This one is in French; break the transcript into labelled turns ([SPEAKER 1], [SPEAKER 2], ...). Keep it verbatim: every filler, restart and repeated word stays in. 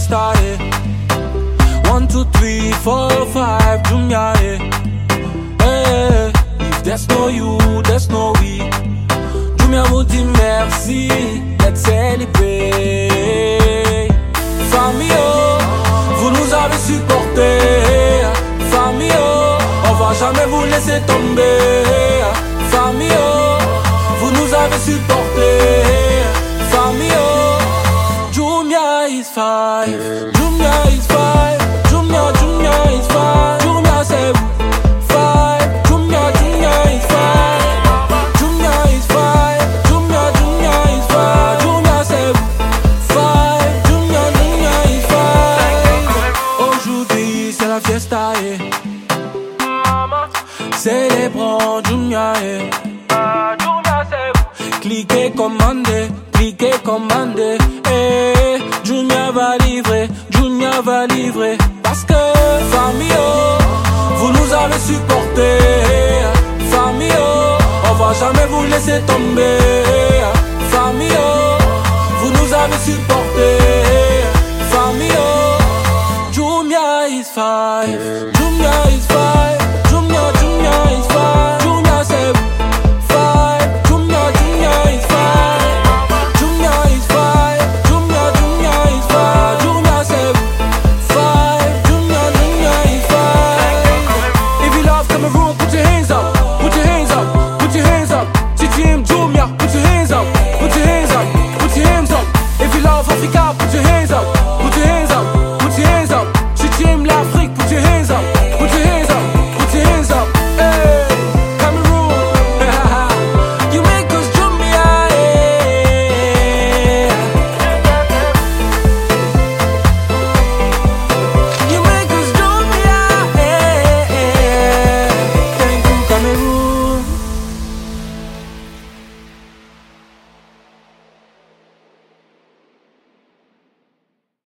[SPEAKER 1] fiesta, eh. One, two, three, four, five, Jumia, eh. Hey, if there's no you, there's no we. Jumia vous dit merci, let's celebrate. Famille, oh, vous nous avez supportés. Famille, oh, on va jamais vous laisser tomber. Famille, oh, vous nous avez supportés. Famille, oh, Jumia is five. Jumia is five. Jumia, Jumia is five. Jumia c'est five. Jumia, Jumia is five. Jumia is five. Jumia, Jumia is five. Jumia c'est five. Jumia, Jumia is five. Aujourd'hui c'est la fiesta, eh. Célébrons Jumia, eh. Cliquez, commandez, cliquez, commandez, eh. Jumia va livrer, Jumia va livrer. Parce que famille, oh, vous nous avez supportés. Famille, oh, on va jamais vous laisser tomber. Famille, oh, vous nous avez supportés. Famille, oh, Jumia is five. Jumia